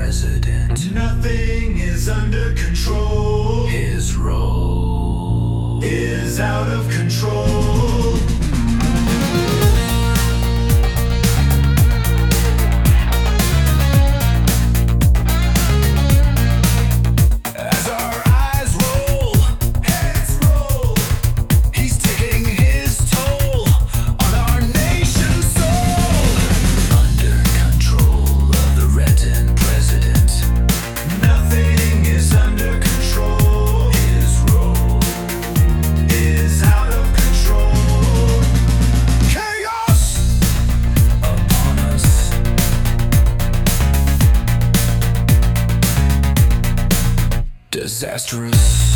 president. Nothing is under control. His role Is out of control. As our eyes roll, heads roll, he's taking his toll on our nation's soul. Under control of the Retin president. Nothing is under control. His role Is out of control. chaos upon us. Disastrous.